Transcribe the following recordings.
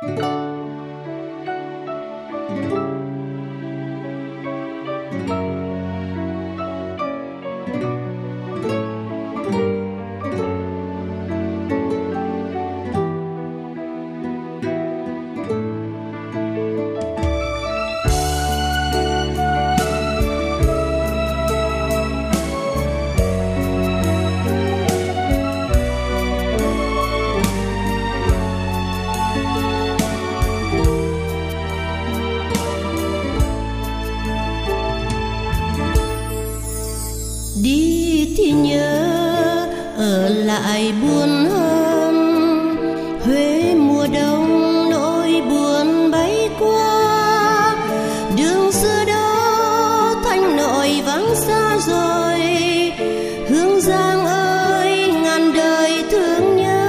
Đi thì nhớ ở lại buồn hơn, Huế mùa đông nỗi buồn bay qua. Đường xưa đó Thanh Nội vắng xa rồi, Hương Giang ơi ngàn đời thương nhớ.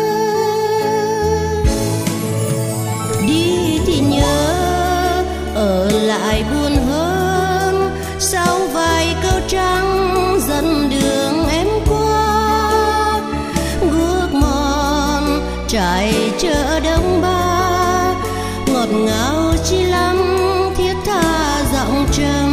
Đi thì nhớ ở lại buồn hơn, sau vài câu trắng dẫn đường em qua. Guốc mòn trải chợ Đông Ba, ngọt ngào chi lắm thiết tha giọng trầm.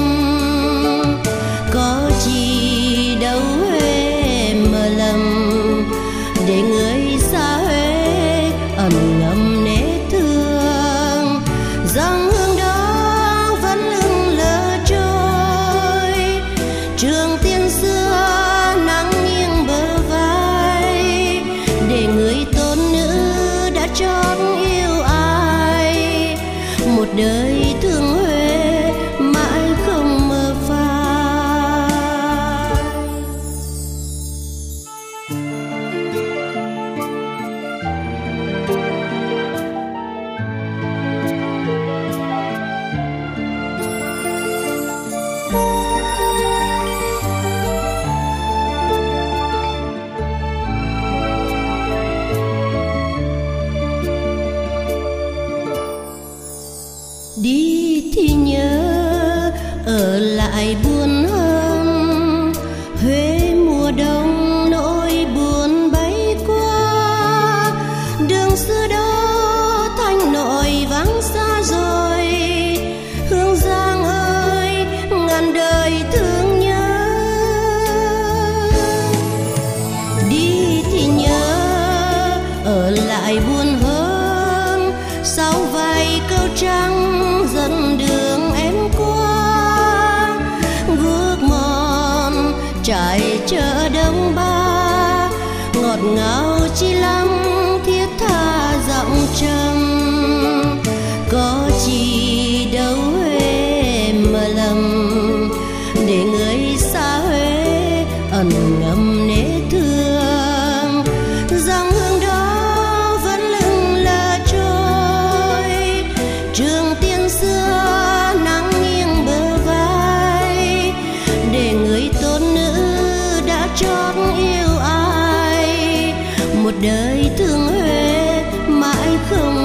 Có chi đâu Huế mờ lầm, để người xa Huế ẩn ngầm nể thương. Dòng hương đó vẫn lững lờ trôi, Trường Tiên xưa nắng nghiêng bờ vai, để người tôn nữ đã chót yêu ai. Một đời thương Huế mãi không mơ phai. Đi thì nhớ ở lại buồn hơn, Huế mùa đông nỗi buồn bay qua. Đường xưa đó Thanh Nội vắng xa rồi, Hương Giang ơi ngàn đời thương nhớ. Đi thì nhớ ở lại buồn hơn, sau vài câu trắng dẫn đường em qua. Guốc mòn trải chợ Đông Ba, ngọt ngào chi lắm thiết tha giọng trầm. Có chi đâu Huế mờ lầm, để người xa Huế ẩn ngầm nể thương. Dòng hương đó vẫn lững lờ trôi, Trường Tiên xưa nắng nghiêng bờ vai, để người tôn nữ đã chót yêu ai. Một đời thương Huế mãi không